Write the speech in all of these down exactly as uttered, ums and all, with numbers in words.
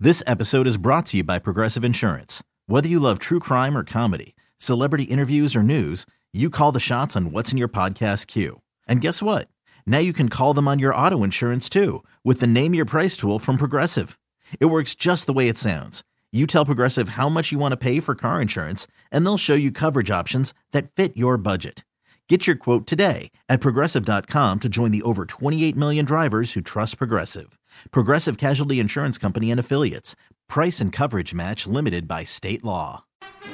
This episode is brought to you by Progressive Insurance. Whether you love true crime or comedy, celebrity interviews or news, you call the shots on what's in your podcast queue. And guess what? Now you can call them on your auto insurance too with the Name Your Price tool from Progressive. It works just the way it sounds. You tell Progressive how much you want to pay for car insurance, and they'll show you coverage options that fit your budget. Get your quote today at Progressive dot com to join the over twenty-eight million drivers who trust Progressive. Progressive Casualty Insurance Company and Affiliates. Price and coverage match limited by state law.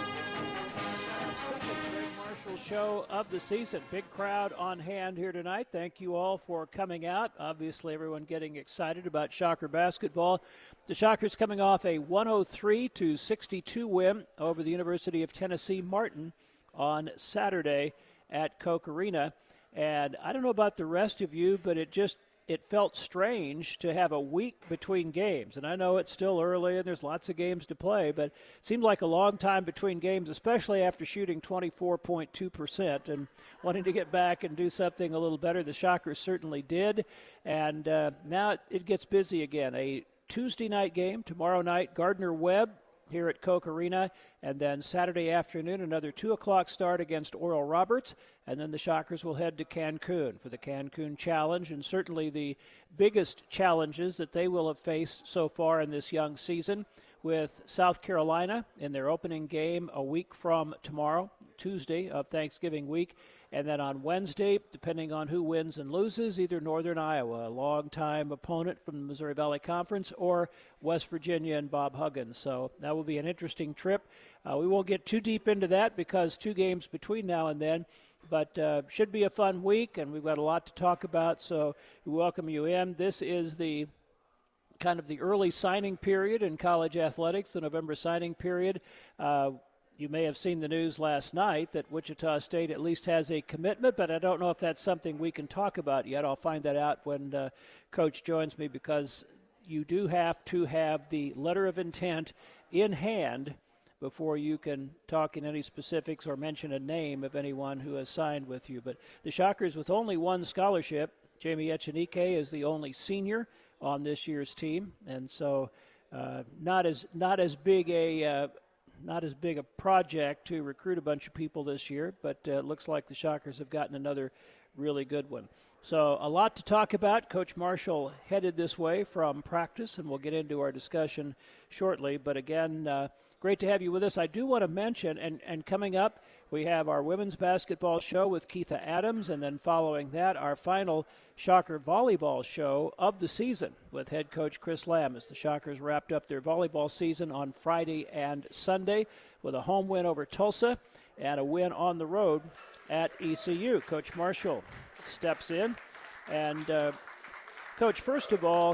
Marshall show of the season. Big crowd on hand here tonight. Thank you all for coming out. Obviously, everyone getting excited about Shocker basketball. The Shockers coming off a one oh three to sixty-two win over the University of Tennessee Martin on Saturday at Koch Arena. And I don't know about the rest of you, but it just it felt strange to have a week between games. And I know it's still early and there's lots of games to play, but it seemed like a long time between games, especially after shooting twenty-four point two percent and wanting to get back and do something a little better. The Shockers certainly did. And uh, now it, it gets busy again. A Tuesday night game, tomorrow night, Gardner-Webb here at Koch Arena, and then Saturday afternoon, another two o'clock start against Oral Roberts, and then the Shockers will head to Cancun for the Cancun Challenge, and certainly the biggest challenges that they will have faced so far in this young season, with South Carolina in their opening game a week from tomorrow, Tuesday of Thanksgiving week, and then on Wednesday, depending on who wins and loses, either Northern Iowa, a longtime opponent from the Missouri Valley Conference, or West Virginia and Bob Huggins. So that will be an interesting trip. Uh, we won't get too deep into that because two games between now and then, but uh, should be a fun week, and we've got a lot to talk about, so we welcome you in. This is the kind of the early signing period in college athletics, the November signing period. Uh, You may have seen the news last night that Wichita State at least has a commitment, but I don't know if that's something we can talk about yet. I'll find that out when uh, Coach joins me, because you do have to have the letter of intent in hand before you can talk in any specifics or mention a name of anyone who has signed with you. But the Shockers with only one scholarship, Jamie Echenike is the only senior on this year's team, and so uh, not as not as big a uh, Not as big a project to recruit a bunch of people this year, but uh, it looks like the Shockers have gotten another really good one. So a lot to talk about. Coach Marshall headed this way from practice, and we'll get into our discussion shortly. But again, uh, great to have you with us. I do want to mention, and, and coming up, we have our women's basketball show with Keitha Adams, and then following that, our final Shocker volleyball show of the season with head coach Chris Lamb, as the Shockers wrapped up their volleyball season on Friday and Sunday with a home win over Tulsa and a win on the road at E C U. Coach Marshall steps in. And, uh, Coach, first of all,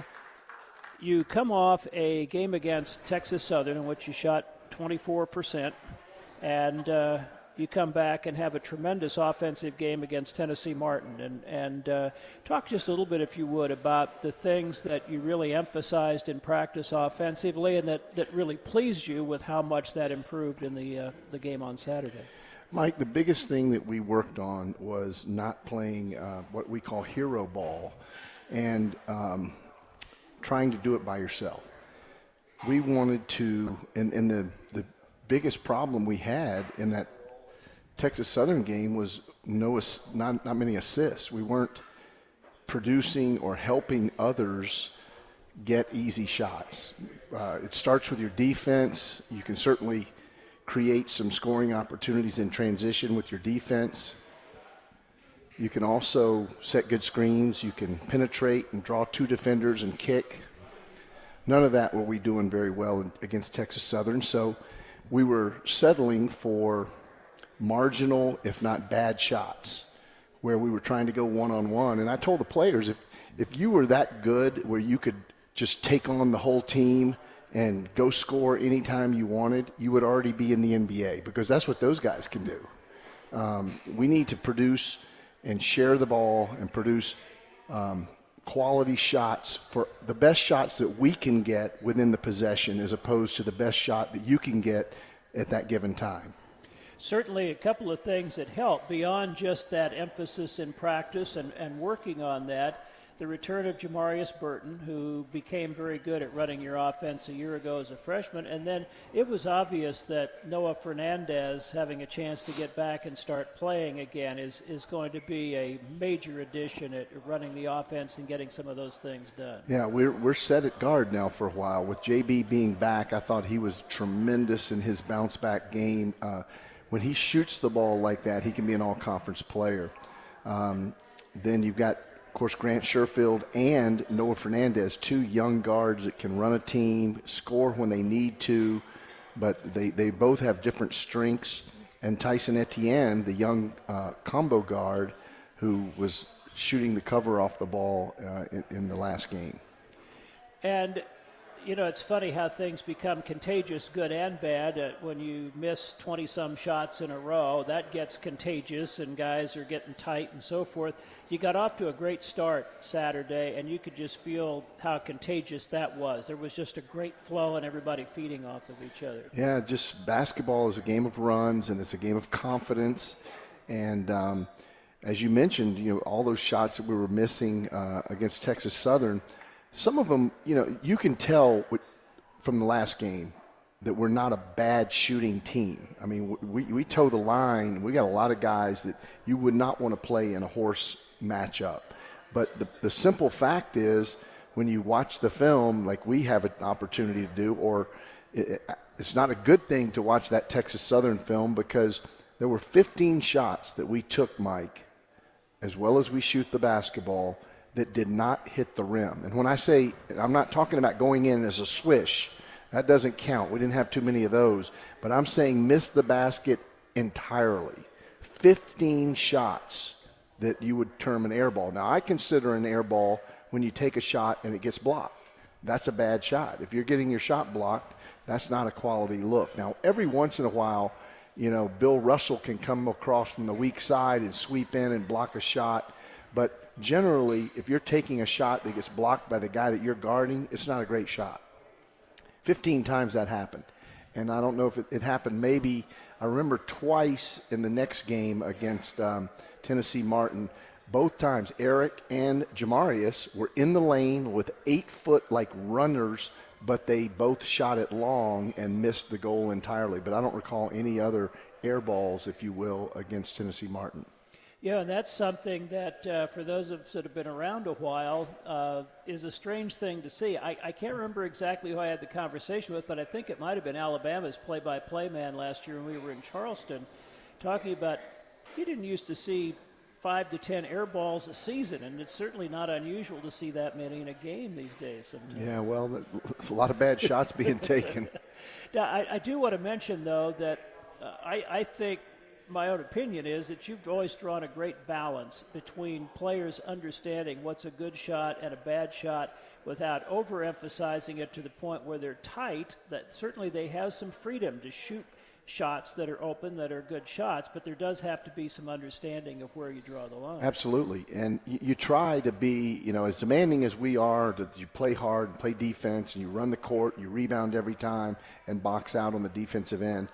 you come off a game against Texas Southern in which you shot twenty-four percent, and uh, you come back and have a tremendous offensive game against Tennessee Martin. And, and uh, talk just a little bit, if you would, about the things that you really emphasized in practice offensively and that, that really pleased you with how much that improved in the, uh, the game on Saturday. Mike, the biggest thing that we worked on was not playing uh, what we call hero ball and um, trying to do it by yourself. We wanted to, and, and the, the biggest problem we had in that Texas Southern game was no not not many assists. We weren't producing or helping others get easy shots. Uh, it starts with your defense. You can certainly create some scoring opportunities in transition with your defense. You can also set good screens. You can penetrate and draw two defenders and kick. None of that were we doing very well against Texas Southern, so we were settling for marginal, if not bad shots, where we were trying to go one-on-one. And I told the players, if if you were that good where you could just take on the whole team and go score anytime you wanted, you would already be in the N B A, because that's what those guys can do. Um, we need to produce and share the ball and produce um, quality shots, for the best shots that we can get within the possession as opposed to the best shot that you can get at that given time. Certainly a couple of things that help beyond just that emphasis in practice and, and working on that. the return of Jamarius Burton, who became very good at running your offense a year ago as a freshman, and then it was obvious that Noah Fernandez having a chance to get back and start playing again is, is going to be a major addition at running the offense and getting some of those things done. Yeah, we're, we're set at guard now for a while. With J B being back, I thought he was tremendous in his bounce-back game. Uh, when he shoots the ball like that, he can be an all-conference player. Um, then you've got, of course, Grant Sherfield and Noah Fernandez, two young guards that can run a team, score when they need to, but they, they both have different strengths. And Tyson Etienne, the young uh, combo guard who was shooting the cover off the ball uh, in, in the last game. And you know, it's funny how things become contagious, good and bad. Uh, when you miss twenty-some shots in a row, that gets contagious, and guys are getting tight and so forth. You got off to a great start Saturday, and you could just feel how contagious that was. There was just a great flow and everybody feeding off of each other. Yeah, just basketball is a game of runs, and it's a game of confidence. And um, as you mentioned, you know, all those shots that we were missing uh, against Texas Southern, some of them, you know, you can tell from the last game that we're not a bad shooting team. I mean, we, we toe the line. We got a lot of guys that you would not want to play in a horse matchup. But the, the simple fact is, when you watch the film, like we have an opportunity to do, or it, it's not a good thing to watch that Texas Southern film, because there were fifteen shots that we took, Mike, as well as we shoot the basketball, that did not hit the rim. And when I say, I'm not talking about going in as a swish. That doesn't count. We didn't have too many of those. But I'm saying miss the basket entirely. fifteen shots that you would term an air ball. Now, I consider an air ball when you take a shot and it gets blocked. That's a bad shot. If you're getting your shot blocked, that's not a quality look. Now, every once in a while, you know, Bill Russell can come across from the weak side and sweep in and block a shot. But generally, if you're taking a shot that gets blocked by the guy that you're guarding, it's not a great shot. fifteen times that happened. And I don't know if it, it happened maybe, I remember twice in the next game against um, Tennessee Martin. Both times, Eric and Jamarius were in the lane with eight-foot, like, runners, but they both shot it long and missed the goal entirely. But I don't recall any other air balls, if you will, against Tennessee Martin. Yeah, and that's something that, uh, for those of us that have been around a while, uh, is a strange thing to see. I, I can't remember exactly who I had the conversation with, but I think it might have been Alabama's play-by-play man last year when we were in Charleston, talking about you didn't used to see five to ten air balls a season, and it's certainly not unusual to see that many in a game these days sometimes. Yeah, well, there's a lot of bad shots being taken. Now, I, I do want to mention, though, that uh, I, I think my own opinion is that you've always drawn a great balance between players understanding what's a good shot and a bad shot without overemphasizing it to the point where they're tight, that certainly they have some freedom to shoot shots that are open, that are good shots, but there does have to be some understanding of where you draw the line. Absolutely. And you, you try to be, you know, as demanding as we are, that you play hard and play defense, and you run the court, you rebound every time and box out on the defensive end.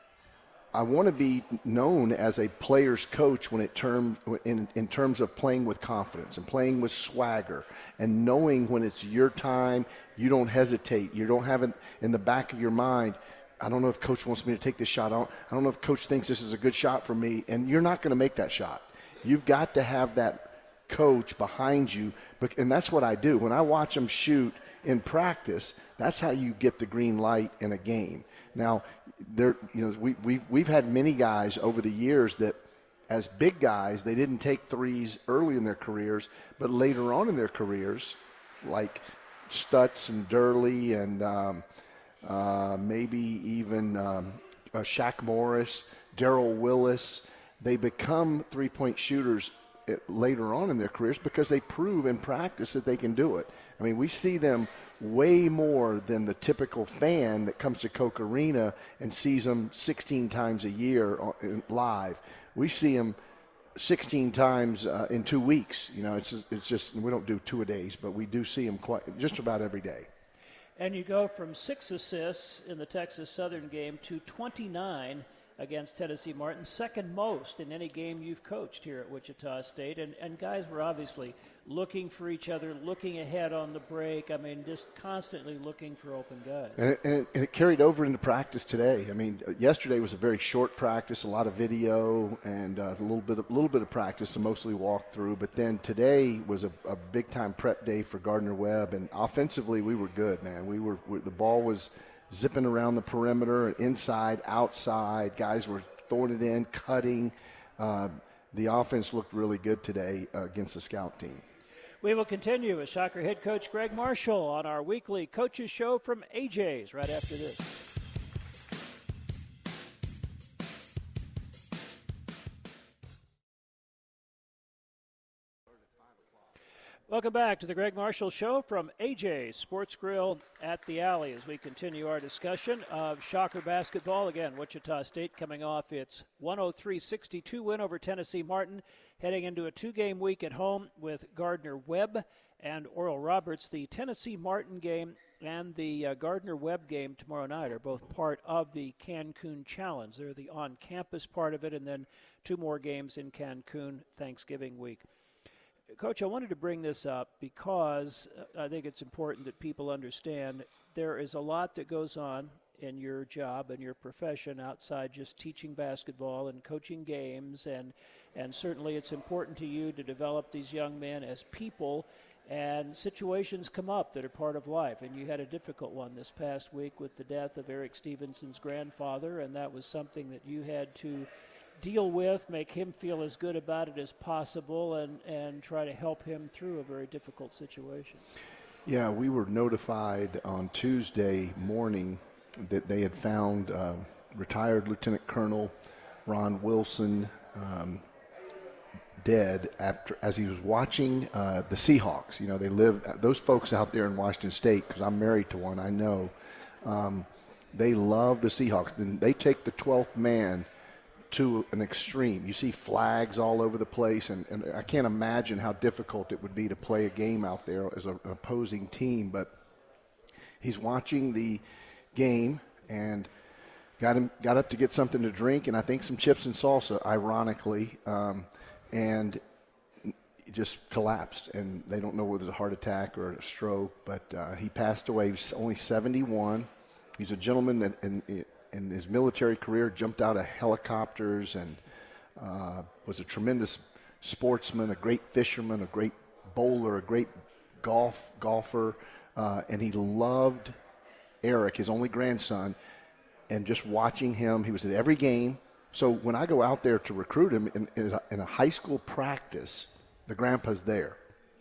I want to be known as a player's coach when it term in, in terms of playing with confidence and playing with swagger and knowing when it's your time, you don't hesitate. You don't have it in the back of your mind, I don't know if coach wants me to take this shot. I don't, I don't know if coach thinks this is a good shot for me, and you're not going to make that shot. You've got to have that coach behind you, and that's what I do. When I watch them shoot in practice, that's how you get the green light in a game. Now, there, you know, we, we've we've had many guys over the years that, as big guys, they didn't take threes early in their careers, but later on in their careers, like Stutz and Durley and um, uh, maybe even um, uh, Shaq Morris, Darrell Willis, they become three-point shooters later on in their careers because they prove in practice that they can do it. I mean, we see them way more than the typical fan that comes to Koch Arena and sees them sixteen times a year live. We see them sixteen times uh, in two weeks. You know, it's just, it's just we don't do two a days, but we do see them quite just about every day. And you go from six assists in the Texas Southern game to twenty-nine against Tennessee Martin, second most in any game you've coached here at Wichita State. And, and guys were obviously looking for each other, looking ahead on the break. I mean, just constantly looking for open guys. And it, and it, and it carried over into practice today. I mean, yesterday was a very short practice, a lot of video and uh, a little bit, of, little bit of practice, so mostly walk through. But then today was a, a big-time prep day for Gardner-Webb, and offensively we were good, man. We were we, the ball was zipping around the perimeter, inside, outside. Guys were throwing it in, cutting. Uh, the offense looked really good today uh, against the scout team. We will continue with Shocker head coach Greg Marshall on our weekly coaches show from A J's right after this. Welcome back to the Greg Marshall Show from A J's Sports Grill at the Alley as we continue our discussion of Shocker basketball. Again, Wichita State coming off its one oh three sixty-two win over Tennessee Martin, heading into a two-game week at home with Gardner-Webb and Oral Roberts. The Tennessee Martin game and the uh, Gardner-Webb game tomorrow night are both part of the Cancun Challenge. They're the on-campus part of it, and then two more games in Cancun Thanksgiving week. Coach, I wanted to bring this up because I think it's important that people understand there is a lot that goes on in your job and your profession outside just teaching basketball and coaching games, and and certainly it's important to you to develop these young men as people, and situations come up that are part of life, and you had a difficult one this past week with the death of Eric Stevenson's grandfather, and that was something that you had to deal with, make him feel as good about it as possible, and, and try to help him through a very difficult situation. Yeah, we were notified on Tuesday morning that they had found uh, retired Lieutenant Colonel Ron Wilson um, dead after as he was watching uh, the Seahawks. You know, they live, those folks out there in Washington State, because I'm married to one, I know, um, they love the Seahawks. And they take the twelfth man to an extreme. You see flags all over the place, and, and I can't imagine how difficult it would be to play a game out there as a, an opposing team. But he's watching the game and got him got up to get something to drink, and I think some chips and salsa, ironically, um, and he just collapsed. And they don't know whether it was a heart attack or a stroke, but uh, he passed away. He was only seventy-one. He's a gentleman that in, in his military career jumped out of helicopters and uh, was a tremendous sportsman, a great fisherman, a great bowler, a great golf golfer, uh, and he loved Eric, his only grandson, and just watching him. He was at every game. So when I go out there to recruit him in, in, a, in a high school practice, the grandpa's there.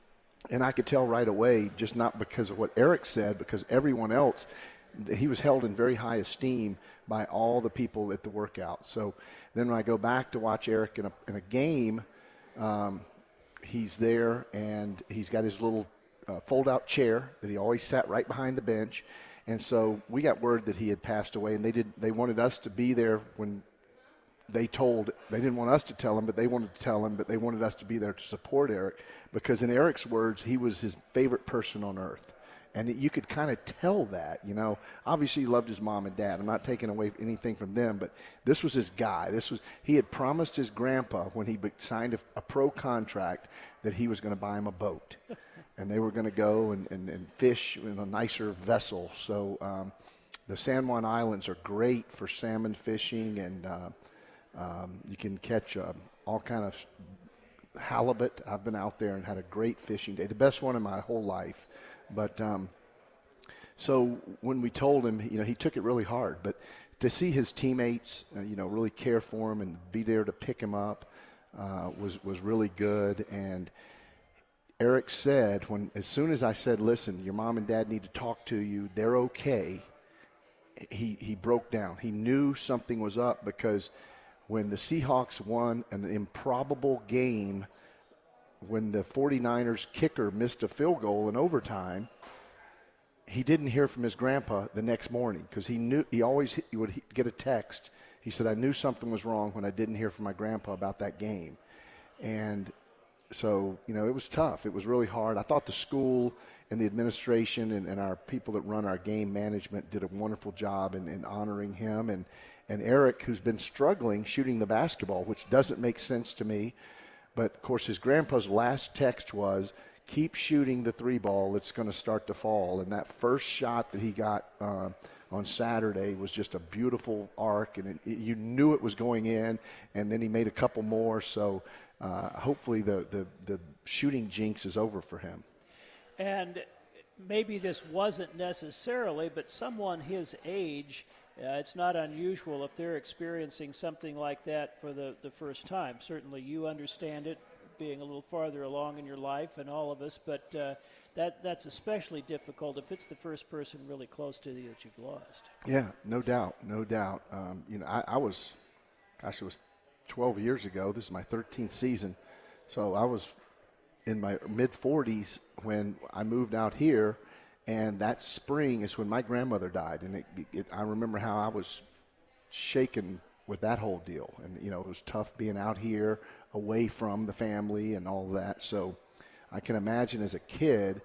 And I could tell right away, just not because of what Eric said, because everyone else, he was held in very high esteem by all the people at the workout. So then when I go back to watch Eric in a, in a game, um, he's there, and he's got his little uh, fold-out chair that he always sat right behind the bench. And so we got word that he had passed away, and they did. They wanted us to be there when they told. They didn't want us to tell him, but they wanted to tell him, but they wanted us to be there to support Eric, because in Eric's words, he was his favorite person on earth. And you could kind of tell that, you know. Obviously, he loved his mom and dad. I'm not taking away anything from them, but this was his guy. This was he had promised his grandpa when he signed a, a pro contract that he was going to buy him a boat, and they were going to go and, and, and fish in a nicer vessel. So um, the San Juan Islands are great for salmon fishing, and uh, um, you can catch uh, all kind of halibut. I've been out there and had a great fishing day, the best one in my whole life. But um, so when we told him, you know, he took it really hard. But to see his teammates, uh, you know, really care for him and be there to pick him up uh, was was really good. And Eric said, when as soon as I said, "Listen, your mom and dad need to talk to you. They're okay," he he broke down. He knew something was up, because when the Seahawks won an improbable game, when the 49ers kicker missed a field goal in overtime, he didn't hear from his grandpa the next morning, because he knew he always he would get a text. He said, "I knew something was wrong when I didn't hear from my grandpa about that game." And so, you know, it was tough. It was really hard. I thought the school and the administration and, and our people that run our game management did a wonderful job in, in honoring him. And, and Eric, who's been struggling shooting the basketball, which doesn't make sense to me. But, of course, his grandpa's last text was, keep shooting the three ball. It's going to start to fall. And that first shot that he got uh, on Saturday was just a beautiful arc, and it, it, you knew it was going in, and then he made a couple more. So uh, hopefully the, the, the shooting jinx is over for him. And maybe this wasn't necessarily, but someone his age, uh, it's not unusual if they're experiencing something like that for the, the first time. Certainly you understand it, being a little farther along in your life, and all of us, but uh, that that's especially difficult if it's the first person really close to you that you've lost. Yeah, no doubt, no doubt. Um, you know, I, I was, gosh, it was twelve years ago. This is my thirteenth season, so I was in my mid forties when I moved out here, and that spring is when my grandmother died, and it, it, I remember how I was shaken with that whole deal, and you know, it was tough being out here away from the family and all of that. So I can imagine as a kid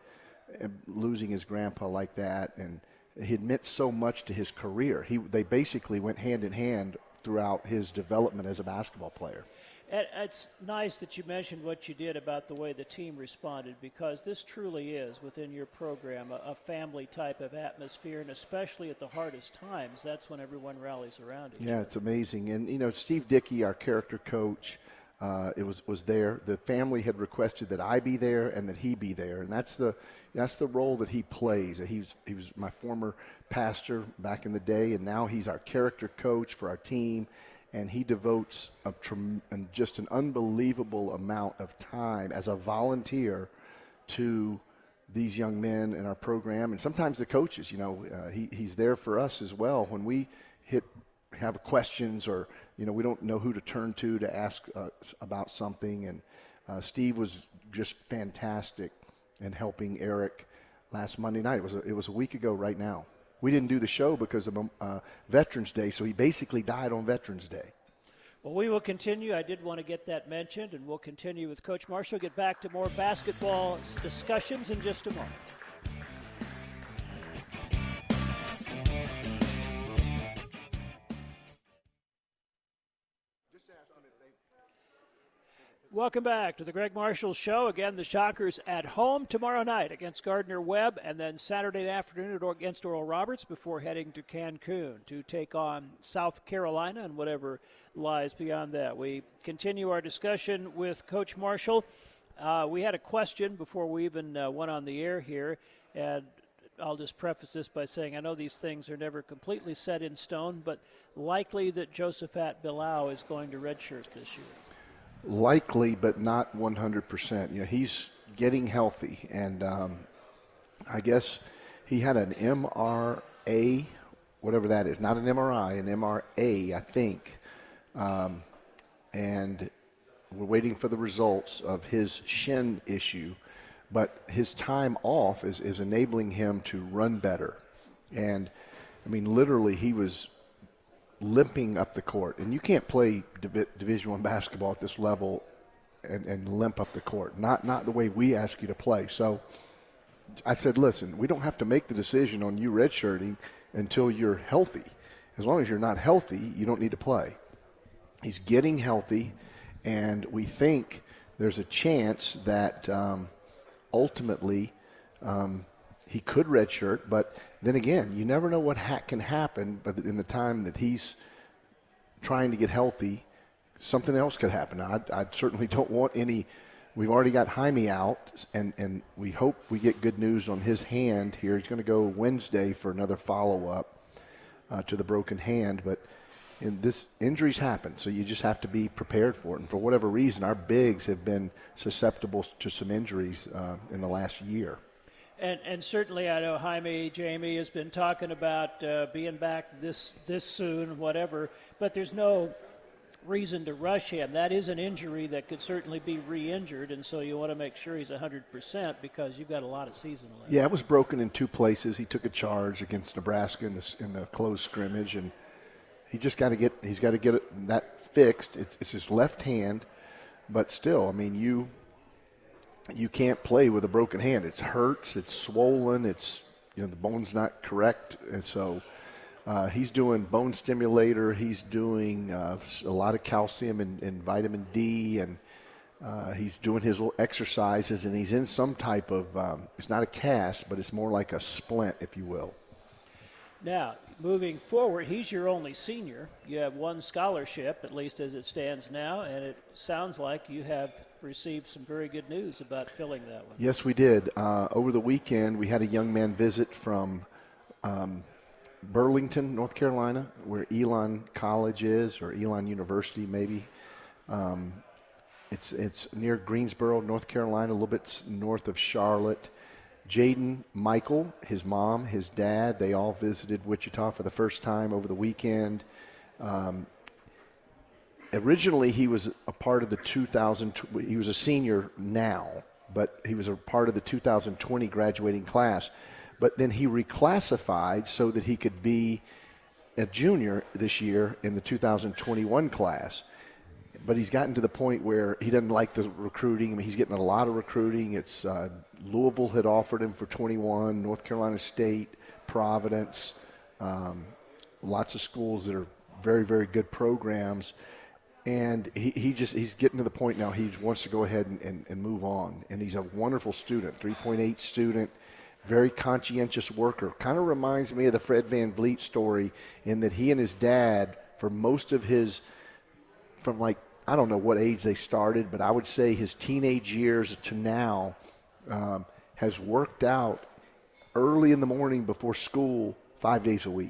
losing his grandpa like that, and he meant so much to his career. He they basically went hand in hand throughout his development as a basketball player. It's nice that you mentioned what you did about the way the team responded, because this truly is, within your program, a, a family type of atmosphere, and especially at the hardest times, that's when everyone rallies around each other. Yeah, it's amazing. And, you know, Steve Dickey, our character coach, uh, it was, was there. The family had requested that I be there and that he be there, and that's the that's the role that he plays. He was, he was my former pastor back in the day, and now he's our character coach for our team. And he devotes a, just an unbelievable amount of time as a volunteer to these young men in our program, and sometimes the coaches. You know, uh, he, he's there for us as well when we hit have questions, or you know, we don't know who to turn to to ask uh, about something. And uh, Steve was just fantastic in helping Eric last Monday night. It was a, it was a week ago right now. We didn't do the show because of uh, Veterans Day, so he basically died on Veterans Day. Well, we will continue. I did want to get that mentioned, and we'll continue with Coach Marshall. Get back to more basketball discussions in just a moment. Welcome back to the Greg Marshall Show. Again, the Shockers at home tomorrow night against Gardner-Webb, and then Saturday afternoon against Oral Roberts before heading to Cancun to take on South Carolina and whatever lies beyond that. We continue our discussion with Coach Marshall. Uh, we had a question before we even uh, went on the air here, and I'll just preface this by saying I know these things are never completely set in stone, but likely that Josephat Bilal is going to redshirt this year. Likely, but not one hundred percent. You know, he's getting healthy, and um, I guess he had an M R A, whatever that is, not an M R I, an M R A, I think. Um, and we're waiting for the results of his shin issue, but his time off is, is enabling him to run better. And, I mean, literally he was limping up the court, and you can't play Div- Division One basketball at this level and, and limp up the court. Not not the way we ask you to play. So I said, listen, we don't have to make the decision on you redshirting until you're healthy. As long as you're not healthy, you don't need to play. He's getting healthy, and we think there's a chance that um, ultimately um, he could redshirt, but then again, you never know what ha- can happen. But in the time that he's trying to get healthy, something else could happen. I, I certainly don't want any. We've already got Jaime out, and, and we hope we get good news on his hand here. He's going to go Wednesday for another follow-up uh, to the broken hand. But in this injuries happen, so you just have to be prepared for it. And for whatever reason, our bigs have been susceptible to some injuries uh, in the last year. And, and certainly I know Jaime, Jamie has been talking about uh, being back this this soon, whatever, but there's no reason to rush him. That is an injury that could certainly be re-injured, and so you want to make sure he's one hundred percent because you've got a lot of season left. Yeah, it was broken in two places. He took a charge against Nebraska in the, in the closed scrimmage, and he just got to get he's got to get it, that fixed. It's, it's his left hand, but still, I mean, you you can't play with a broken hand. It hurts. It's swollen. It's, you know, the bone's not correct. And so uh, he's doing bone stimulator. He's doing uh, a lot of calcium and, and vitamin D, and uh, he's doing his little exercises, and he's in some type of, um, it's not a cast, but it's more like a splint, if you will. Now, moving forward, he's your only senior. You have one scholarship, at least as it stands now, and it sounds like you have received some very good news about filling that one. Yes, we did. Uh, over the weekend, we had a young man visit from um, Burlington, North Carolina, where Elon College is, or Elon University maybe. Um, it's it's near Greensboro, North Carolina, a little bit north of Charlotte. Jaden Michael, his mom, his dad, they all visited Wichita for the first time over the weekend. Um, originally, he was a part of the two thousand, he was a senior now, but he was a part of the two thousand twenty graduating class. But then he reclassified so that he could be a junior this year in the two thousand twenty-one class. But he's gotten to the point where he doesn't like the recruiting. I mean, he's getting a lot of recruiting. It's uh, Louisville had offered him for twenty-one, North Carolina State, Providence, um, lots of schools that are very, very good programs. And he, he just he's getting to the point now he wants to go ahead and, and, and move on. And he's a wonderful student, three point eight student, very conscientious worker. Kind of reminds me of the Fred Van Vliet story in that he and his dad, for most of his, from like, I don't know what age they started, but I would say his teenage years to now um, has worked out early in the morning before school five days a week.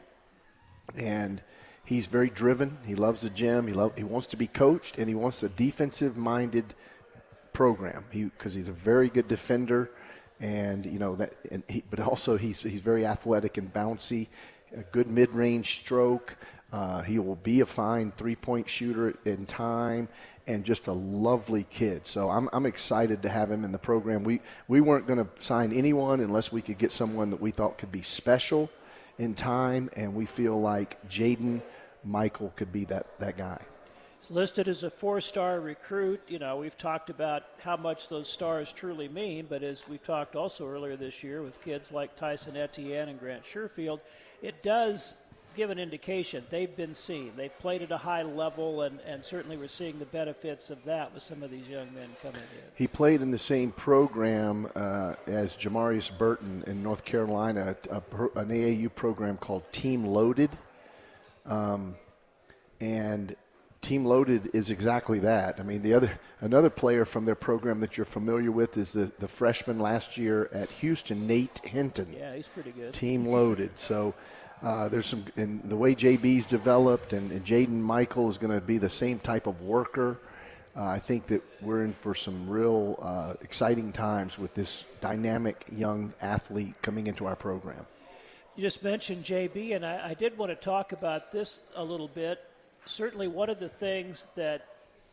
And he's very driven. He loves the gym. He love, he wants to be coached, and he wants a defensive-minded program. He because he's a very good defender, and you know that. And he, but also he's he's very athletic and bouncy, a good mid-range stroke. Uh, he will be a fine three-point shooter in time, and just a lovely kid. So I'm I'm excited to have him in the program. We we weren't going to sign anyone unless we could get someone that we thought could be special in time, and we feel like Jaden Michael could be that, that guy. He's listed as a four-star recruit. You know, we've talked about how much those stars truly mean, but as we talked also earlier this year with kids like Tyson Etienne and Grant Sherfield, it does give an indication they've been seen. They've played at a high level, and, and certainly we're seeing the benefits of that with some of these young men coming in. He played in the same program uh, as Jamarius Burton in North Carolina, a, a, an A A U program called Team Loaded. Um, and Team Loaded is exactly that. I mean, the other another player from their program that you're familiar with is the, the freshman last year at Houston, Nate Hinton. Yeah, he's pretty good. Team Loaded. So uh, there's some, and the way J B's developed, and, and Jaden Michael is going to be the same type of worker. Uh, I think that we're in for some real uh, exciting times with this dynamic young athlete coming into our program. You just mentioned J B, and I, I did want to talk about this a little bit. Certainly one of the things that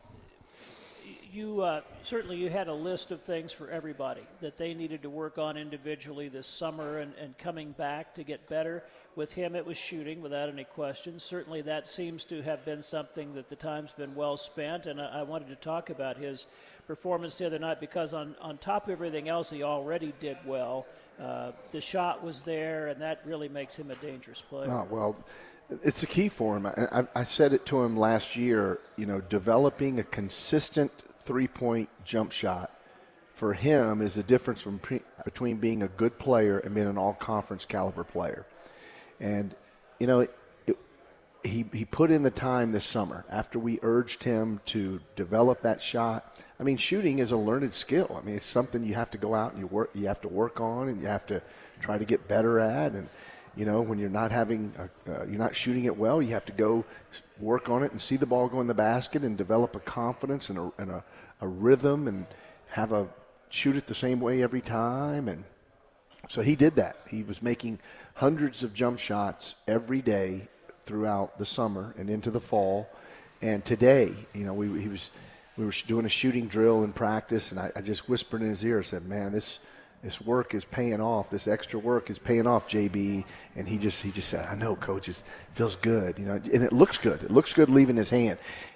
you uh, certainly you had a list of things for everybody that they needed to work on individually this summer and, and coming back to get better. With him, it was shooting without any question. Certainly that seems to have been something that the time's been well spent, and I, I wanted to talk about his performance the other night because on, on top of everything else he already did well. Uh, the shot was there, and that really makes him a dangerous player. Oh, well, it's a key for him. I, I, I said it to him last year, you know, developing a consistent three-point jump shot for him is the difference from pre, between being a good player and being an all-conference caliber player. And, you know, it, it, he, he put in the time this summer after we urged him to develop that shot. I mean, shooting is a learned skill. I mean, it's something you have to go out and you work, you have to work on, and you have to try to get better at. And, you know, when you're not having, a, uh, you're not shooting it well, you have to go work on it and see the ball go in the basket and develop a confidence and a, and a, a rhythm and have a shoot it the same way every time. And so he did that. He was making hundreds of jump shots every day throughout the summer and into the fall. And today, you know, we he was we were doing a shooting drill in practice, and I, I just whispered in his ear, said, "Man, this this work is paying off. This extra work is paying off, J B." And he just he just said, "I know, coach. It feels good, you know, and it looks good. It looks good leaving his hand."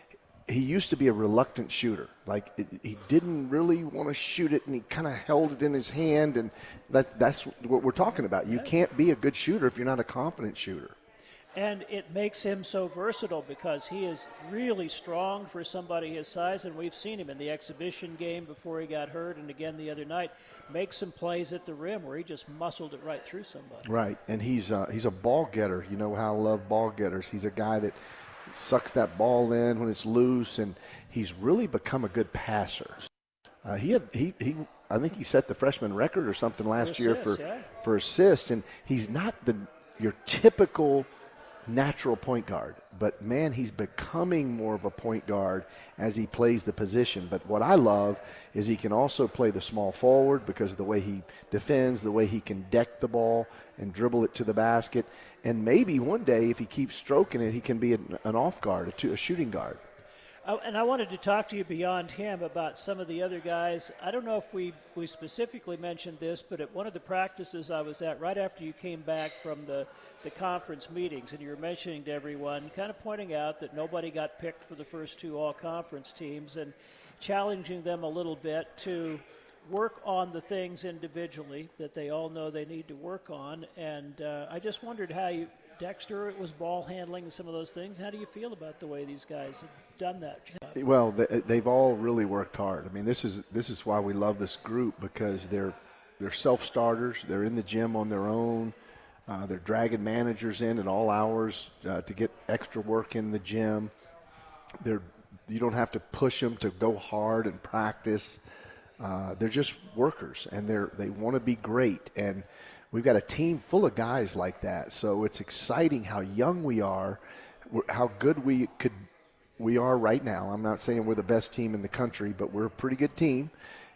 he used to be a reluctant shooter. Like it, he didn't really want to shoot it, and he kind of held it in his hand, and that, that's what we're talking about. You can't be a good shooter if you're not a confident shooter. And it makes him so versatile because he is really strong for somebody his size, and we've seen him in the exhibition game before he got hurt, and again the other night, make some plays at the rim where he just muscled it right through somebody. Right, and he's uh, he's a ball getter. You know how I love ball getters. He's a guy that sucks that ball in when it's loose, and he's really become a good passer. Uh, he had he he I think he set the freshman record or something last for year assist, for yeah. for assist, and he's not the your typical natural point guard, but man, he's becoming more of a point guard as he plays the position. But what I love is he can also play the small forward because of the way he defends, the way he can deck the ball and dribble it to the basket, and maybe one day if he keeps stroking it, he can be an, an off guard, a, two, a shooting guard. Oh, and I wanted to talk to you beyond him about some of the other guys. I don't know if we, we specifically mentioned this, but at one of the practices I was at right after you came back from the, the conference meetings, and you were mentioning to everyone, kind of pointing out that nobody got picked for the first two all-conference teams and challenging them a little bit to work on the things individually that they all know they need to work on. And uh, I just wondered how you – Dexter, it was ball handling and some of those things. How do you feel about the way these guys have done that? Well, they've all really worked hard. I mean, this is this is why we love this group, because they're they're self-starters. They're in the gym on their own. Uh, they're dragging managers in at all hours uh, to get extra work in the gym. They're you don't have to push them to go hard and practice. Uh, they're just workers, and they're they want to be great. And we've got a team full of guys like that, so it's exciting how young we are, how good we could we are right now. I'm not saying we're the best team in the country, but we're a pretty good team.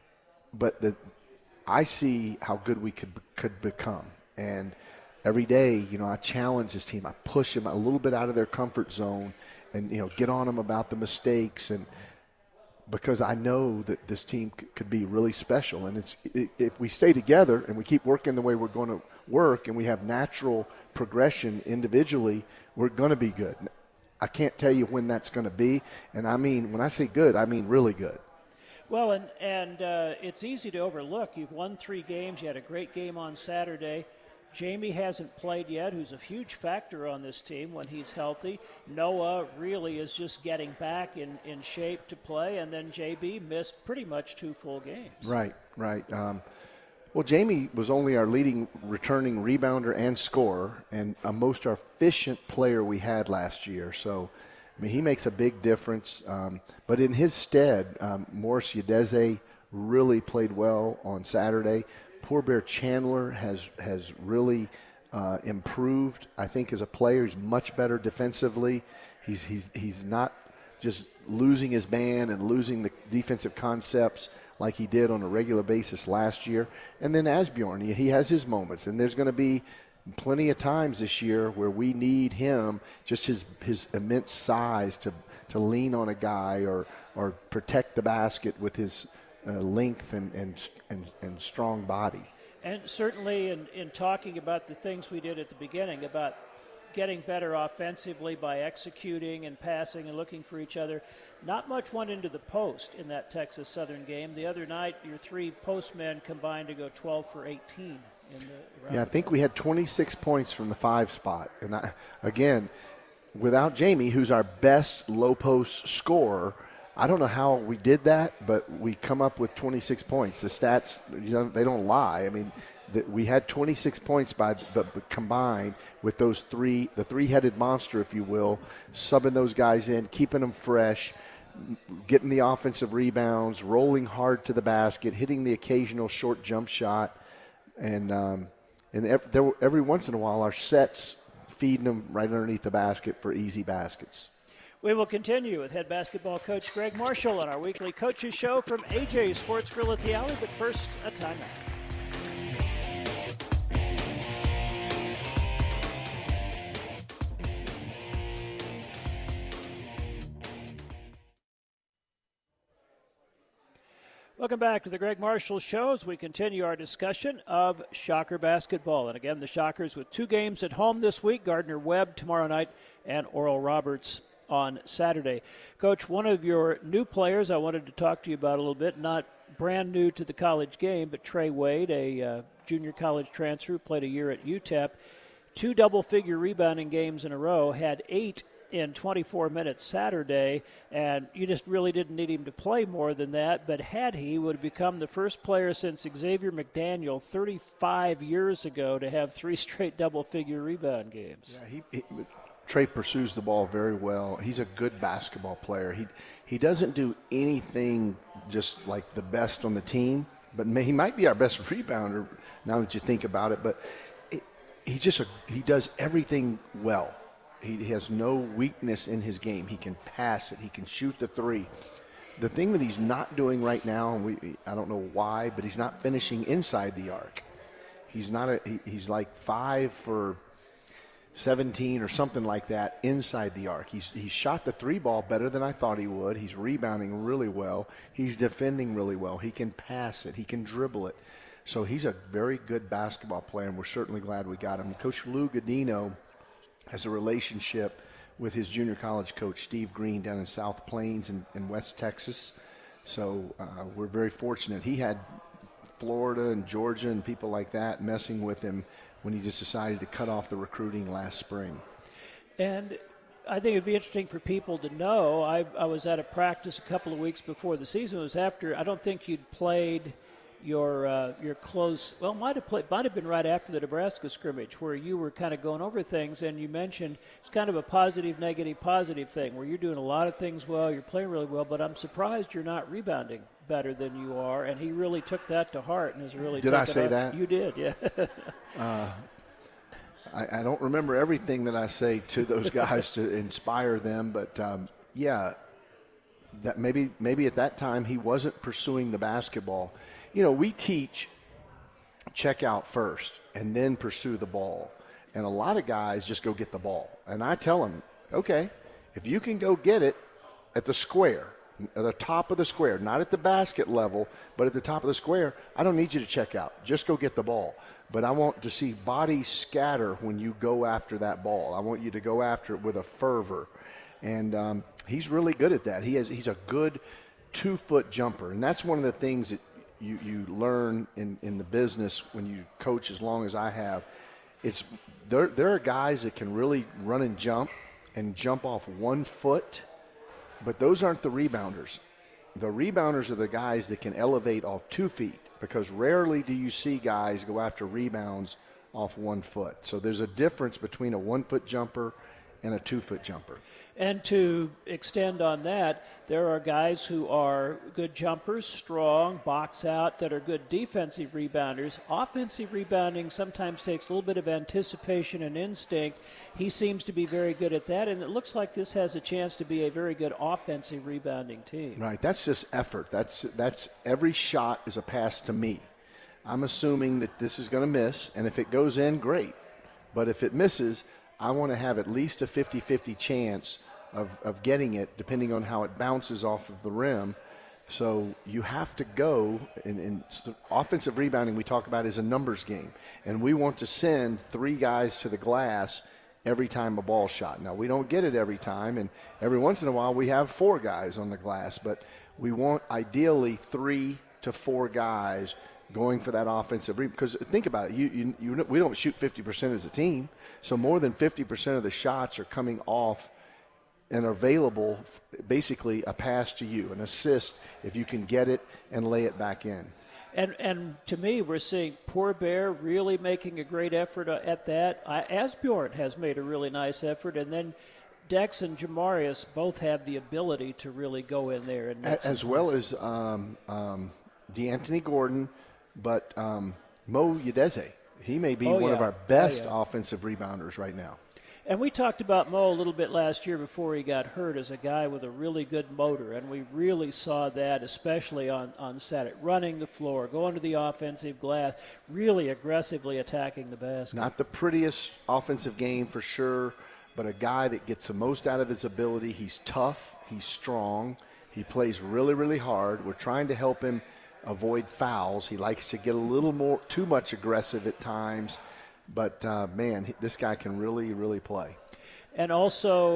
But the, I see how good we could could become, and every day, you know, I challenge this team. I push them a little bit out of their comfort zone, and you know, get on them about the mistakes, and because I know that this team c- could be really special. And it's it, if we stay together and we keep working the way we're going to work, and we have natural progression individually, we're going to be good. I can't tell you when that's going to be, and I mean, when I say good, I mean really good. Well, and, and uh, it's easy to overlook. You've won three games. You had a great game on Saturday. Jamie hasn't played yet, who's a huge factor on this team when he's healthy. Noah really is just getting back in, in shape to play, and then J B missed pretty much two full games. Right, right. Um, well, Jamie was only our leading returning rebounder and scorer, and a most efficient player we had last year. So, I mean, he makes a big difference. Um, but in his stead, um, Morris Udeze really played well on Saturday. Poor Bear Chandler has has really uh, improved, I think, as a player. He's much better defensively. He's he's he's not just losing his man and losing the defensive concepts like he did on a regular basis last year. And then Asbjorn, he, he has his moments, and there's going to be plenty of times this year where we need him, just his his immense size to to lean on a guy or or protect the basket with his uh, length and, and and and strong body. And certainly in, in talking about the things we did at the beginning about getting better offensively by executing and passing and looking for each other, not much went into the post in that Texas Southern game. The other night, your three postmen combined to go twelve for eighteen. In the yeah, I think we had twenty-six points from the five spot. And I, again, without Jamie, who's our best low post scorer, I don't know how we did that, but we come up with twenty-six points. The stats, you know, they don't lie. I mean, that we had twenty-six points by the, the combined with those three, the three-headed monster, if you will, subbing those guys in, keeping them fresh, getting the offensive rebounds, rolling hard to the basket, hitting the occasional short jump shot, and um, and every, there, every once in a while our sets feeding them right underneath the basket for easy baskets. We will continue with head basketball coach Greg Marshall on our weekly coaches show from A J Sports Grill at the Alley, but first, a timeout. Welcome back to the Greg Marshall Show as we continue our discussion of Shocker basketball. And again, the Shockers with two games at home this week, Gardner-Webb tomorrow night and Oral Roberts on Saturday. Coach, one of your new players I wanted to talk to you about a little bit, not brand new to the college game, but Trey Wade, a uh, junior college transfer who played a year at U T E P, two double-figure rebounding games in a row, had eight in twenty-four minutes Saturday, and you just really didn't need him to play more than that, but had he, would have become the first player since Xavier McDaniel thirty-five years ago to have three straight double-figure rebound games. Yeah, he, he, Trey pursues the ball very well. He's a good basketball player. He he doesn't do anything just like the best on the team, but may, he might be our best rebounder now that you think about it, but it, he just a, he does everything well. He has no weakness in his game. He can pass it. He can shoot the three. The thing that he's not doing right now, and we, I don't know why, but he's not finishing inside the arc. He's not a. He, he's like five for seventeen or something like that inside the arc. He's he's shot the three ball better than I thought he would. He's rebounding really well. He's defending really well. He can pass it. He can dribble it. So he's a very good basketball player, and we're certainly glad we got him. Coach Lou Godino has a relationship with his junior college coach, Steve Green, down in South Plains in, in West Texas. So uh, we're very fortunate. He had Florida and Georgia and people like that messing with him when he just decided to cut off the recruiting last spring. And I think it'd be interesting for people to know, I, I was at a practice a couple of weeks before the season. It was after, I don't think you'd played your uh, your close, well, might have played, might have been right after the Nebraska scrimmage where you were kind of going over things, and you mentioned it's kind of a positive, negative, positive thing where you're doing a lot of things well, you're playing really well, but I'm surprised you're not rebounding better than you are, and he really took that to heart and has really Did taken I say up. that? You did, yeah. uh, I, I don't remember everything that I say to those guys to inspire them, but um, yeah, that maybe maybe at that time he wasn't pursuing the basketball. You know, we teach check out first and then pursue the ball. And a lot of guys just go get the ball. And I tell them, okay, if you can go get it at the square, at the top of the square, not at the basket level, but at the top of the square, I don't need you to check out. Just go get the ball. But I want to see bodies scatter when you go after that ball. I want you to go after it with a fervor. And um, he's really good at that. He has, he's a good two-foot jumper. And that's one of the things that You, you learn in, in the business when you coach as long as I have. It's there, there are guys that can really run and jump and jump off one foot, but those aren't the rebounders. The rebounders are the guys that can elevate off two feet, because rarely do you see guys go after rebounds off one foot. So there's a difference between a one-foot jumper and a two-foot jumper. And to extend on that, there are guys who are good jumpers, strong, box out, that are good defensive rebounders. Offensive rebounding sometimes takes a little bit of anticipation and instinct. He seems to be very good at that, and it looks like this has a chance to be a very good offensive rebounding team. Right, that's just effort. That's that's every shot is a pass to me. I'm assuming that this is going to miss, and if it goes in, great. But if it misses, I want to have at least a fifty-fifty chance of, of getting it, depending on how it bounces off of the rim. So you have to go, in, in offensive rebounding we talk about is a numbers game, and we want to send three guys to the glass every time a ball shot. Now, we don't get it every time, and every once in a while we have four guys on the glass, but we want ideally three to four guys going for that offensive rebound. Because think about it, you, you, you, we don't shoot fifty percent as a team, so more than fifty percent of the shots are coming off and are available, basically a pass to you, an assist if you can get it and lay it back in. And and to me, we're seeing Poor Bear really making a great effort at that. I, Asbjorn has made a really nice effort, and then Dex and Jamarius both have the ability to really go in there. And as, as well as um, um, DeAnthony Gordon, but um, Mo Udeze. He may be oh, one yeah. of our best oh, yeah. offensive rebounders right now. And we talked about Mo a little bit last year before he got hurt as a guy with a really good motor, and we really saw that, especially on, on Saturday, running the floor, going to the offensive glass, really aggressively attacking the basket. Not the prettiest offensive game for sure, but a guy that gets the most out of his ability. He's tough. He's strong. He plays really, really hard. We're trying to help him avoid fouls. He likes to get a little more, too much aggressive at times. But, uh, man, this guy can really, really play. And also,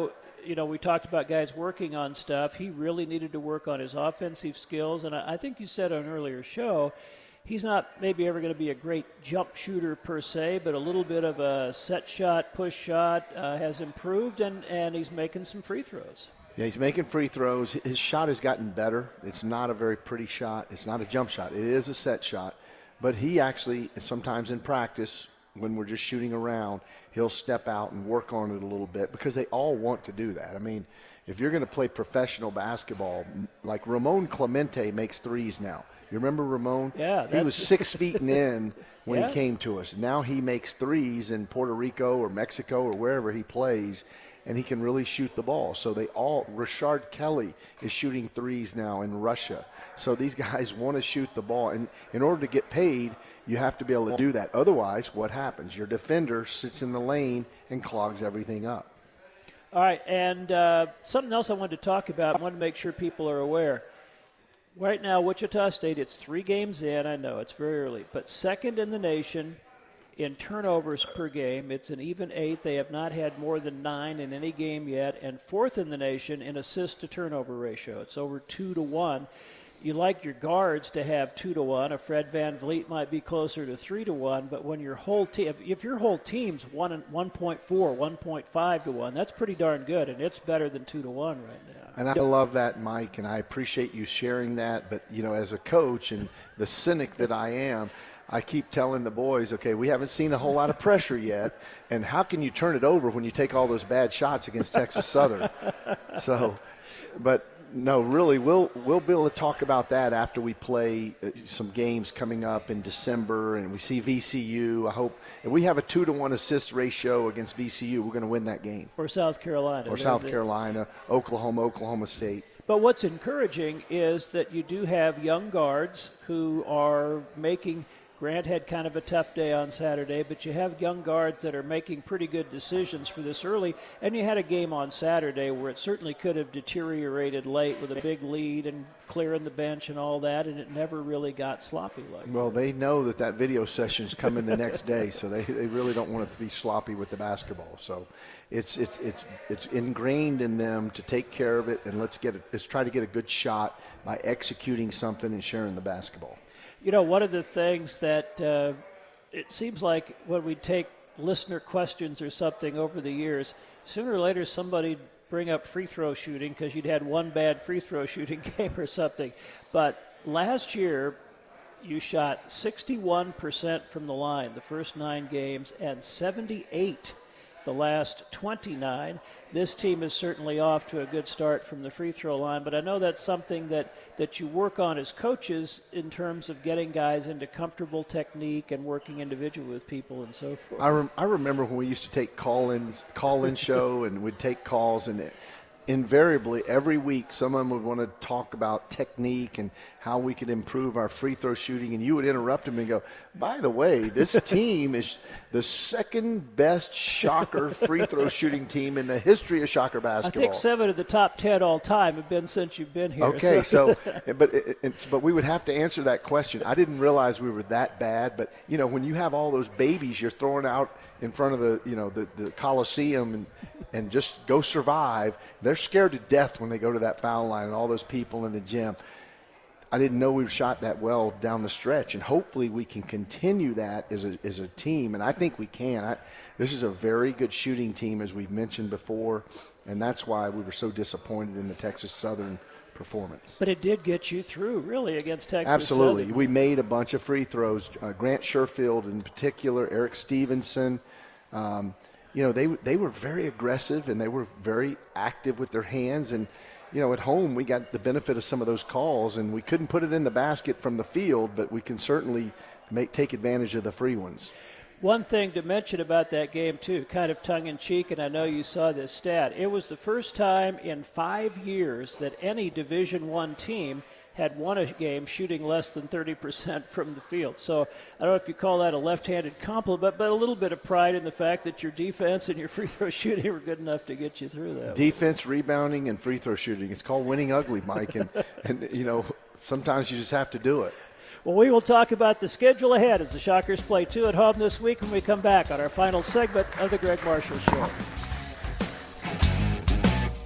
you know, we talked about guys working on stuff. He really needed to work on his offensive skills. And I, I think you said on an earlier show, he's not maybe ever going to be a great jump shooter per se, but a little bit of a set shot, push shot uh, has improved, and, and he's making some free throws. Yeah, he's making free throws. His shot has gotten better. It's not a very pretty shot. It's not a jump shot. It is a set shot. But he actually, sometimes in practice, when we're just shooting around, he'll step out and work on it a little bit because they all want to do that. I mean, if you're going to play professional basketball, like Ramon Clemente makes threes now. You remember Ramon? Yeah. He was six feet and in when yeah. he came to us. Now he makes threes in Puerto Rico or Mexico or wherever he plays, and he can really shoot the ball. So they all – Rashard Kelly is shooting threes now in Russia. So these guys want to shoot the ball. And in order to get paid, you have to be able to do that. Otherwise, what happens? Your defender sits in the lane and clogs everything up. All right, and uh, something else I wanted to talk about. I want to make sure people are aware. Right now, Wichita State, it's three games in. I know it's very early, but second in the nation in turnovers per game. It's an even eight. They have not had more than nine in any game yet, and fourth in the nation in assist to turnover ratio. It's over two to one. You like your guards to have two to one. A Fred Van Vliet might be closer to three to one, but when your whole team, if, if your whole team's one and one point four, one point five to one, that's pretty darn good, and it's better than two to one right now. And I love that, Mike, and I appreciate you sharing that. But you know, as a coach and the cynic that I am, I keep telling the boys, okay, we haven't seen a whole lot of pressure yet, and how can you turn it over when you take all those bad shots against Texas Southern? So, but. No, really, we'll we'll be able to talk about that after we play some games coming up in December, and we see V C U. I hope if we have a two to one assist ratio against V C U, we're going to win that game. Or South Carolina. Or South Carolina, Oklahoma, Oklahoma State. But what's encouraging is that you do have young guards who are making. Grant had kind of a tough day on Saturday, but you have young guards that are making pretty good decisions for this early, and you had a game on Saturday where it certainly could have deteriorated late with a big lead and clearing the bench and all that, and it never really got sloppy like that. Well, they know that that video session's coming the next day, so they, they really don't want it to be sloppy with the basketball. So it's it's it's it's ingrained in them to take care of it, and let's get it, let's try to get a good shot by executing something and sharing the basketball. You know, one of the things that uh, it seems like when we take listener questions or something over the years, sooner or later somebody bring up free throw shooting because you'd had one bad free throw shooting game or something. But last year you shot sixty-one percent from the line the first nine games and seventy-eight the last twenty-nine. This team is certainly off to a good start from the free throw line, but I know that's something that, that you work on as coaches in terms of getting guys into comfortable technique and working individually with people and so forth. I, rem- I remember when we used to take call-ins, call-in show and we'd take calls, and it, invariably every week someone would want to talk about technique and how we could improve our free throw shooting, and you would interrupt them and go, by the way, this team is the second best Shocker free throw shooting team in the history of Shocker basketball. I think seven of the top ten all time have been since you've been here. Okay, so, so but it, it, but we would have to answer that question. I didn't realize we were that bad, but you know, when you have all those babies you're throwing out in front of the you know the, the Coliseum and and just go survive, they're scared to death when they go to that foul line and all those people in the gym. I didn't know we shot that well down the stretch, and hopefully we can continue that as a as a team, and I think we can. I, this is a very good shooting team, as we've mentioned before, and that's why we were so disappointed in the Texas Southern performance. But it did get you through, really, against Texas Absolutely. Southern. We made a bunch of free throws. Uh, Grant Sherfield in particular, Eric Stevenson. Um, you know, they they were very aggressive, and they were very active with their hands, and you know, at home we got the benefit of some of those calls, and we couldn't put it in the basket from the field, but we can certainly make take advantage of the free ones. One thing to mention about that game, too, kind of tongue-in-cheek, and I know you saw this stat, it was the first time in five years that any Division One team had won a game shooting less than thirty percent from the field. So I don't know if you call that a left-handed compliment, but a little bit of pride in the fact that your defense and your free throw shooting were good enough to get you through that. Defense, rebounding, and free throw shooting. It's called winning ugly, Mike, and, and you know, sometimes you just have to do it. Well, we will talk about the schedule ahead as the Shockers play two at home this week when we come back on our final segment of the Greg Marshall Show.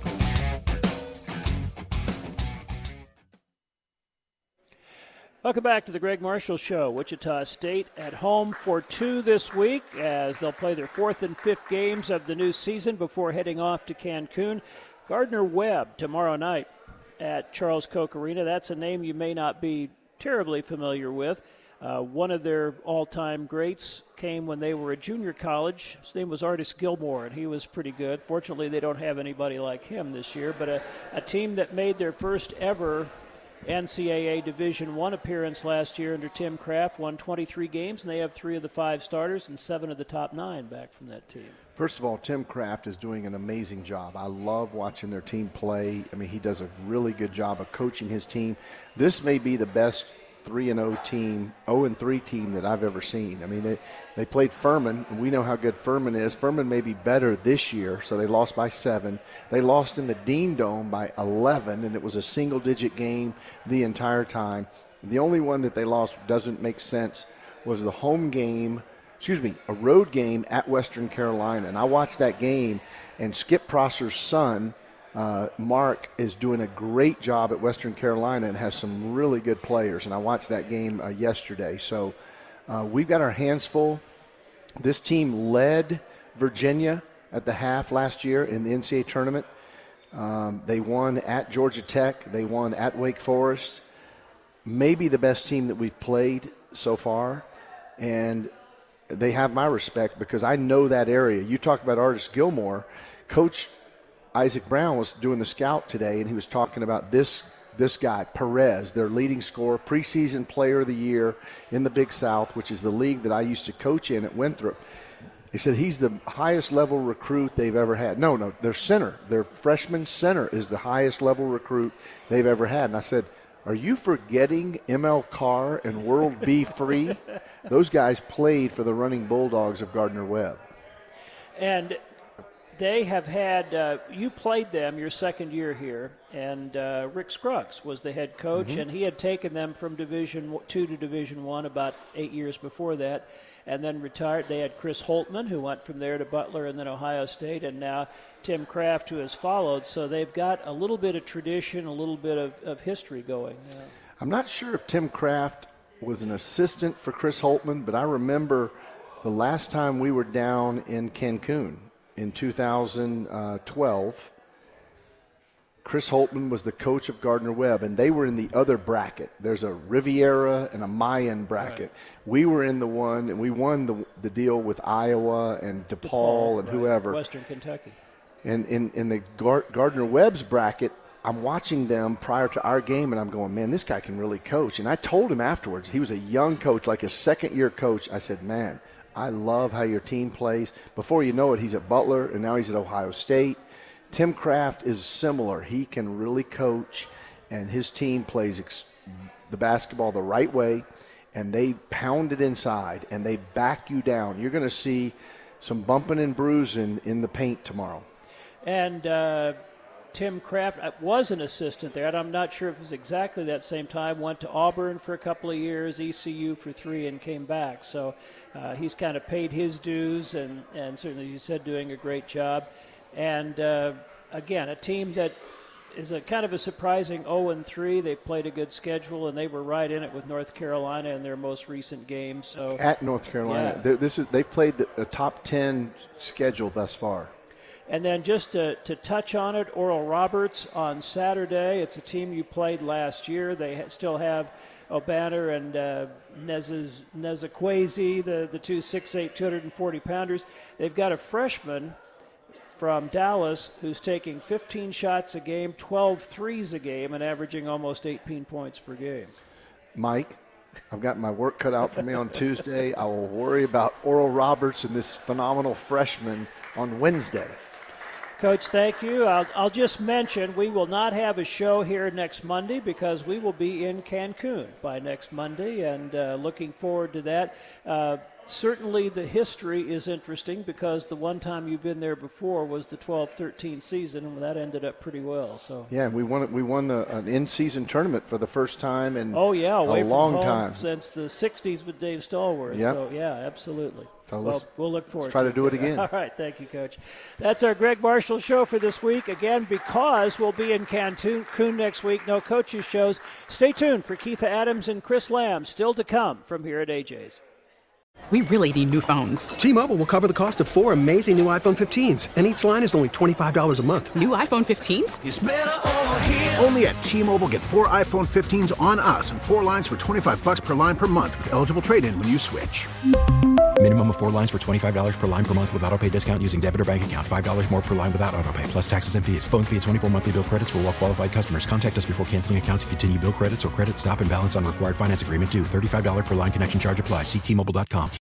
Welcome back to the Greg Marshall Show. Wichita State at home for two this week as they'll play their fourth and fifth games of the new season before heading off to Cancun. Gardner Webb tomorrow night at Charles Koch Arena. That's a name you may not be terribly familiar with. Uh, one of their all-time greats came when they were a junior college. His name was Artis Gilmore, and he was pretty good. Fortunately, they don't have anybody like him this year, but a, a team that made their first ever N C double A Division I appearance last year under Tim Kraft, won twenty-three games, and they have three of the five starters and seven of the top nine back from that team. First of all, Tim Kraft is doing an amazing job. I love watching their team play. I mean, he does a really good job of coaching his team. This may be the best three and oh team, oh and three team that I've ever seen. I mean, they, they played Furman, and we know how good Furman is. Furman may be better this year, so they lost by seven. They lost in the Dean Dome by eleven, and it was a single-digit game the entire time. The only one that they lost doesn't make sense was the home game, excuse me, a road game at Western Carolina. And I watched that game, and Skip Prosser's son, Uh, Mark, is doing a great job at Western Carolina and has some really good players. And I watched that game uh, yesterday. So uh, we've got our hands full. This team led Virginia at the half last year in the N C double A tournament. Um, they won at Georgia Tech. They won at Wake Forest. Maybe the best team that we've played so far. And they have my respect because I know that area. You talk about Artis Gilmore. Coach Isaac Brown was doing the scout today, and he was talking about this this guy, Perez, their leading scorer, preseason player of the year in the Big South, which is the league that I used to coach in at Winthrop. He said he's the highest level recruit they've ever had. No, no, their center, their freshman center is the highest level recruit they've ever had. And I said, are you forgetting M L Carr and World B. Free? Those guys played for the Running Bulldogs of Gardner Webb. And they have had, uh, you played them your second year here, and uh, Rick Scruggs was the head coach, mm-hmm. and he had taken them from Division Two to Division One about eight years before that, and then retired. They had Chris Holtman, who went from there to Butler and then Ohio State, and now Tim Kraft, who has followed. So they've got a little bit of tradition, a little bit of, of history going. Yeah. I'm not sure if Tim Kraft was an assistant for Chris Holtman, but I remember the last time we were down in Cancun, in two thousand twelve, Chris Holtman was the coach of Gardner Webb, and they were in the other bracket. There's a Riviera and a Mayan bracket. Right. We were in the one, and we won the the deal with Iowa and DePaul, DePaul and right. whoever. Western Kentucky. And in, in the Gar- Gardner Webb's bracket, I'm watching them prior to our game, and I'm going, man, this guy can really coach. And I told him afterwards, he was a young coach, like a second-year coach. I said, man, I love how your team plays. Before you know it, he's at Butler, and now he's at Ohio State. Tim Kraft is similar. He can really coach, and his team plays ex- the basketball the right way, and they pound it inside, and they back you down. You're going to see some bumping and bruising in the paint tomorrow. And uh, Tim Kraft was an assistant there, and I'm not sure if it was exactly that same time. Went to Auburn for a couple of years, E C U for three, and came back. So uh, he's kind of paid his dues, and, and certainly, you said, doing a great job. And, uh, again, a team that is a kind of a surprising oh and three. They've played a good schedule, and they were right in it with North Carolina in their most recent game. So at North Carolina. Yeah. This is They've played the, a top ten schedule thus far. And then just to, to touch on it, Oral Roberts on Saturday. It's a team you played last year. They ha- still have O'Banner and uh, Nezakwezi, the, the two six eight, two hundred forty pounders. They've got a freshman from Dallas who's taking fifteen shots a game, twelve threes a game, and averaging almost eighteen points per game. Mike, I've got my work cut out for me on Tuesday. I will worry about Oral Roberts and this phenomenal freshman on Wednesday. Coach, thank you. I'll, I'll just mention we will not have a show here next Monday because we will be in Cancun by next Monday, and uh, looking forward to that. Uh, certainly the history is interesting because the one time you've been there before was the twelve thirteen season, and that ended up pretty well. So yeah, we won we won the, an in-season tournament for the first time in oh yeah, away a from long home time since the sixties with Dave Stallworth. Yep. So yeah, absolutely. So well, we'll look forward let's try to to do it again. All right, thank you, Coach. That's our Greg Marshall show for this week. Again, because we'll be in Cancun next week, no coaches shows. Stay tuned for Keith Adams and Chris Lamb, still to come from here at A J's. We really need new phones. T-Mobile will cover the cost of four amazing new iPhone fifteens, and each line is only twenty-five dollars a month. New iPhone fifteens? It's better over here. Only at T-Mobile, get four iPhone fifteens on us and four lines for twenty-five dollars per line per month with eligible trade-in when you switch. Minimum of four lines for twenty-five dollars per line per month with autopay discount using debit or bank account. five dollars more per line without autopay, plus taxes and fees. Phone fee at twenty-four monthly bill credits for well-qualified customers. Contact us before canceling account to continue bill credits or credit stop and balance on required finance agreement due. thirty-five dollars per line connection charge applies. See T Mobile dot com.